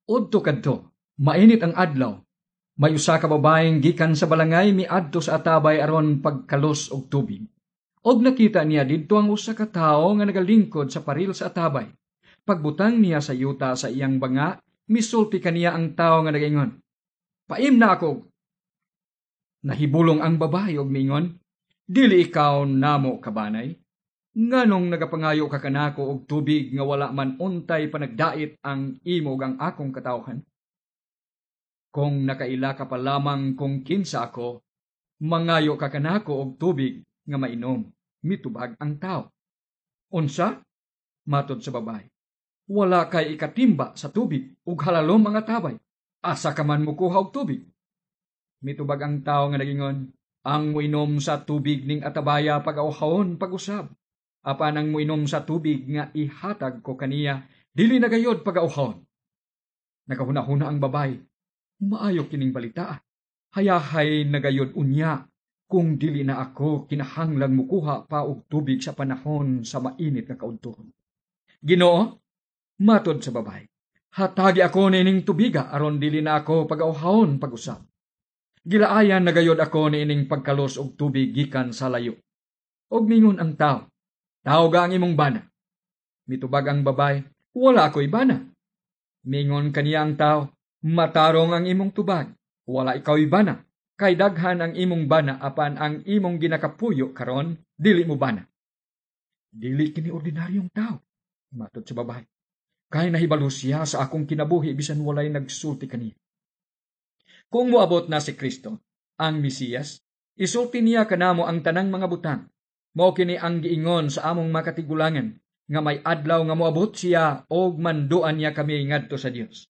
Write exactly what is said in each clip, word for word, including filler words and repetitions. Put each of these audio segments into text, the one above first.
Udto kadto, mainit ang adlaw. May usa ka babaeng gikan sa balangay miadto sa atabay aron pagkalos og tubig. Og nakita niya didto ang usa ka tawo nga nagalingkod sa paril sa atabay. Pagbutang niya sa yuta sa iyang banga, misulti kaniya ang tawo nga nagaingon, "Paim na ako." Nahibulong ang babae og mingon, "Dili ikaw namo kabanay? Nganong nagapangayo ka kanako og tubig nga wala man untay panagdait ang imo ug ang akong katawhan? Kung nakaila ka pa lamang kung kinsa ako, mangayo ka kanako og tubig nga mainom." Mitubag ang tao. "Unsa?" matod sa babae. "Wala kay ikatimba sa tubig ug halalom ang atabay. Asa ka man mukuha og tubig?" Mitubag ang tao nga nagingon, "Ang muinom sa tubig ning atabaya pag-auhawon pag-usab. Apan ang muinom sa tubig nga ihatag ko kaniya, dili na gayod pag-auhawon." Nagahuna-huna ang babae, "Maayo kining balita. Hayahay nagayod unya kung dili na ako kinahanglang mukuha pa og tubig sa panahon sa mainit nga kaudtohon." "Ginoo," matod sa babae, "hatagi ako nining tubiga aron dili na ako pag-auhawon pag-usab. Gilaayan nagayod ako niining pagkalos og tubig gikan sa layo." Og mingon ang tao, "Tawga ang imong bana." Mitubag ang babae, "Wala ako'y bana." Mingon kaniya ang tao, "Matarong ang imong tubag. Wala ikaw'y bana. Kay daghan ang imong bana apan ang imong ginakapuyo karon dili mo bana." "Dili kini ordinaryong tao," matod sa babae. "Kay nahibalo siya sa akong kinabuhi bisan walay nagsulti kaniya. Kung moabot na si Kristo, ang Mesiyas, isulti niya kanamo ang tanang mga butang. Mao kini ang giingon sa among makatigulangan nga may adlaw nga moabot siya og manduan niya kami ngadto sa Dios.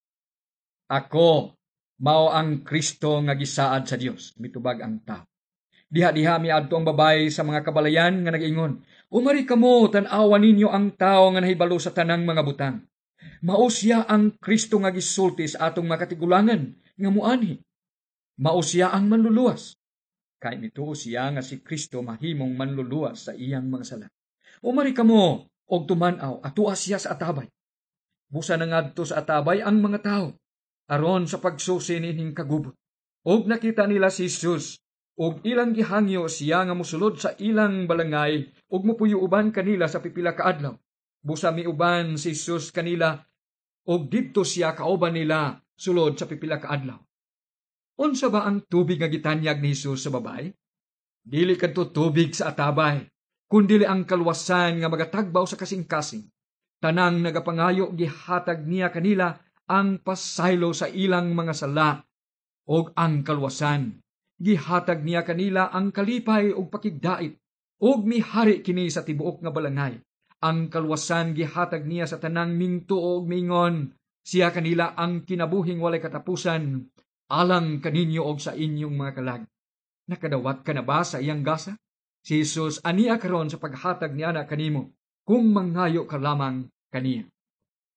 Ako mao ang Kristo nga gisaad sa Dios." Mitubag ang tao. Diha-diha miadto ang babae sa mga kabalayan nga nag-ingon, "Umari kamo, tan-awan ninyo ang tao nga nahibalo sa tanang mga butang. Mao siya ang Kristo nga gisulti sa atong makatigulangan nga muanhi. Mao siya ang manluluwas. Kay mituo siya nga si Kristo mahimong manluluwas sa iyang mga sala. Umari kamo og tuman-aw atua siya sa atabay." Busa na ngadto sa atabay ang mga tao aron sa pagsusi nining kagubot. Og nakita nila si Jesus og ilang gihangyo siya nga mosulod sa ilang balangay ug mopuyo uban kanila sa pipila ka adlaw. Busa miuban si Jesus kanila og didto siya kauban nila sulod sa pipila ka adlaw. Unsa ba ang tubig nga gitanyag ni Jesus sa babae? Dili kadto tubig sa atabay, kundi ang kalwasan nga magatagbaw sa kasing-kasing. Tanang nagapangayo gihatag niya kanila ang pasaylo sa ilang mga sala og ang kalwasan. Gihatag niya kanila ang kalipay og pakigdait og mihari kini sa tibuok nga balangay. Ang kalwasan gihatag niya sa tanang mingtuo og mingon, siya kanila ang kinabuhing walay katapusan, alang kaninyo og sa inyong mga kalag. Nakadawat ka na ba sa iyang gasa? Si Jesus aniya karon sa paghatag niya na kanimo, kung mangayo ka lamang kaniya.